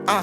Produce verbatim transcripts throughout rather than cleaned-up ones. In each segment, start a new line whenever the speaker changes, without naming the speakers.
Uh.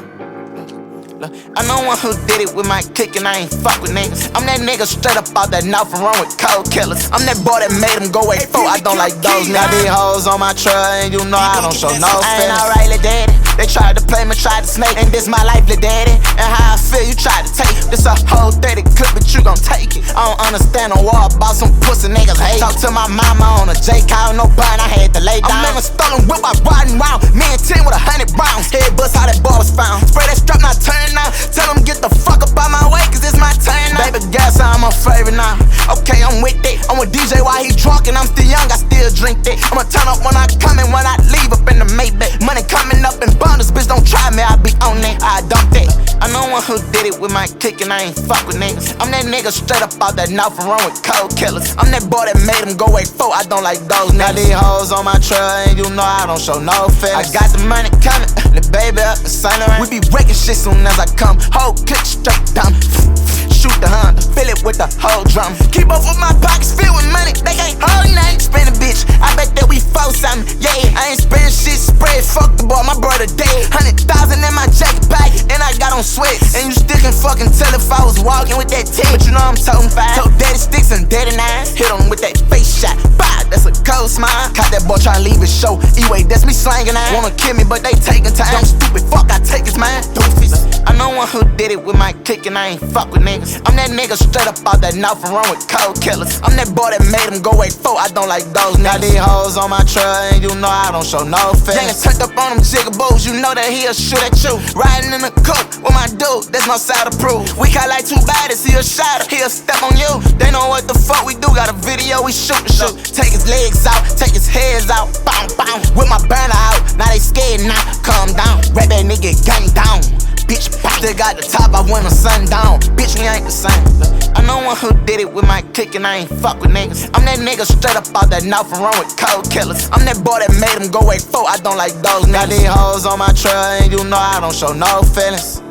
I know one who did it with my kick and I ain't fuck with niggas. I'm that nigga straight up out that North and run with cold killers. I'm that boy that made them go way four. I don't like those niggas. I be hoes on my truck and you know I don't show no feelings. I ain't alright, lil' daddy. They tried to play me, tried to snake, and this my life, lil' daddy. And how I feel, you tried to take it. This a whole thirty clip, but you gon' take it. I don't understand a war about some pussy niggas hate. Talk to my mama on a J call, no bun, I had to lay down. I'm in a stolen whip, I riding round. Me and ten with a hundred rounds. Head bust how that ball was found. Spray that strap, now turn now. Tell them get the fuck up out my way, cause it's my turn now. Baby girl, so I'm a favorite now. Okay, I'm with it. I'm with D J while he drunk and I'm still young, I still drink it. I'ma turn up when I come and when I leave up in the Maybach. Money coming up in bundles, bitch, don't try me, I be on it, I dump it. I know one who did it with my kick and I ain't fuck with niggas. I'm that nigga straight up out that North and run with cold killers. I'm that boy that made them go way four, I don't like those niggas. Now these hoes on my trail and you know I don't show no feelings. I got the money coming, the baby up and sign around. We be wrecking shit soon as I come. Whole click straight down. Shoot the Honda, fill it with the whole drum. Keep up with my pockets filled with money, they can't hold nothing. Spend a bitch, I bet that we four something. Yeah, I ain't spending shit spread. Fuck the boy, my brother dead. Hundred thousand in my jacket pocket, and I got on sweats. And you still can fucking tell if I was walking with that tip. But you know I'm toting five. Told daddy sticks and daddy nines. Hit him with that face shot. Bah, that's a cold smile. Caught that boy tryna leave his show. E-way, that's me slanging out. Wanna kill me, but they taking time. Dumb stupid, fuck, I take his mind. Doofies. I know one who did it with my kick and I ain't fuck with niggas. I'm that nigga straight up out that North and run with cold killers. I'm that boy that made them go way four. I don't like those niggas. Now these hoes on my trail and you know I don't show no feelings. Turned up on them jigaboos, you know that he'll shoot at you. Riding in the coupe with my dude, that's my side of proof. We call like two bodies, he'll shot, he'll step on you. They know what the fuck we do, got a video, we shoot and shoot. Take his legs out, take his heads out, bow, bow. With my burner out, now they scared now, calm down. Rap that nigga gang down. Bitch, still got the top, I went on sundown. Bitch, we ain't the same. I know one who did it with my kick and I ain't fuck with niggas. I'm that nigga straight up out that North and run with cold killers. I'm that boy that made them go way four, I don't like those niggas. Now these hoes on my trail and you know I don't show no feelings.